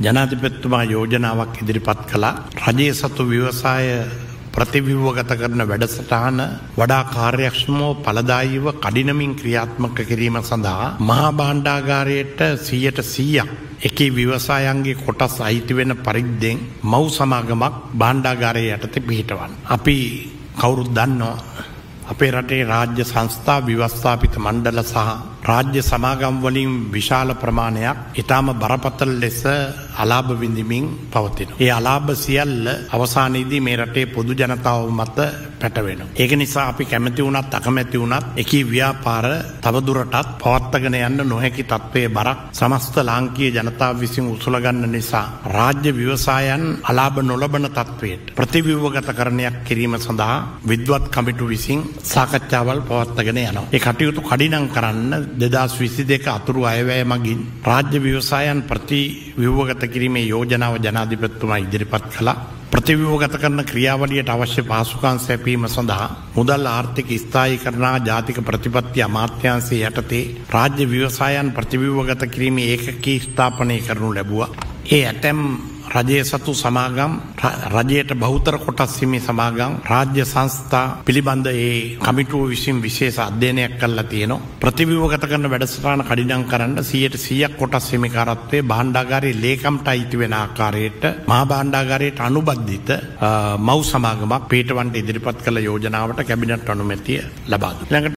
ජනාධිපතිතුමා යෝජනාවක් ඉදිරිපත් කළා. රජයේ සතු ව්‍යවසාය ප්‍රතිව්‍යුහගත කරන වැඩසටහන වඩා කාර්යක්ෂමව ඵලදායීව කඩිනමින් ක්‍රියාත්මක කිරීම සඳහා මහා භාණ්ඩාගාරයට 100% එකී ව්‍යවසායන්ගේ කොටස් අයිති වෙන පරිද්දෙන් මව් සමාගමක් භාණ්ඩාගාරයේ යටතේ පිහිටවන්න. අපි කවුරුත් දන්නවා අපේ රටේ රාජ්‍ය සංස්ථා ව්‍යවස්ථාපිත මණ්ඩල සහ රාජ්‍ය සමාගම් වලින් විශාල ප්‍රමාණයක් ඊටම බරපතල ලෙස අලාභ විඳිමින් පවතිනවා. ඒ අලාභ සියල්ල අවසානයේදී මේ රටේ පොදු ජනතාව මත පැටවෙනවා. ඒක නිසා අපි කැමති වුණත් අකමැති වුණත් එකී ව්‍යාපාර තවදුරටත් පවත්වාගෙන යන්න නොහැකි තත්ත්වයේ බරක් සමස්ත ලාංකීය ජනතාව විසින් උසුල ගන්න නිසා රාජ්‍ය ව්‍යවසායන් අලාභ නොලබන තත්ත්වයට ප්‍රතිව්‍යුහගතකරණයක් කිරීම සඳහා විද්වත් කමිටු විසින් සාකච්ඡාවල් පවත්වාගෙන යනවා. ඒ කටයුතු කඩිනම් කරන්න 2022 අතුරු අයවැය මගින් රාජ්‍ය ව්‍යවසායන් ප්‍රතිව්‍යුහගත කිරීමේ යෝජනාව ජනාධිපතිතුමා ඉදිරිපත් කළා. ප්‍රතිව්‍යුහගත කරන ක්‍රියාවලියට අවශ්‍ය පහසුකම් සැපීම සඳහා මුදල් ආර්ථික ස්ථායීකරණ ජාතික ප්‍රතිපත්ති අමාත්‍යාංශය යටතේ රාජ්‍ය ව්‍යවසායන් ප්‍රතිව්‍යුහගත කිරීමේ ඒකකී ස්ථාපනය කරනු ලැබුවා. ඒ ඇතැම් රජයේ සතු සමාගම් රජයට බහුතර කොටස් හිමි සමාගම් රාජ්‍ය සංස්ථා පිළිබඳ ඒ කමිටුව විසින් විශේෂ අධ්‍යයනයක් කරලා තියෙනවා. ප්‍රතිව්‍යුහගත කරන වැඩසටහන කඩිනම් කරන්න 100% කොටස් හිමිකාරත්වයේ භාණ්ඩාගාරයේ ලේකම්ට අයිති වෙන ආකාරයට මහා භාණ්ඩාගාරයට අනුබද්ධිත මව් සමාගමක් පිටවන්ට ඉදිරිපත් කළ යෝජනාවට කැබිනට් අනුමැතිය ලබා දුන්නා.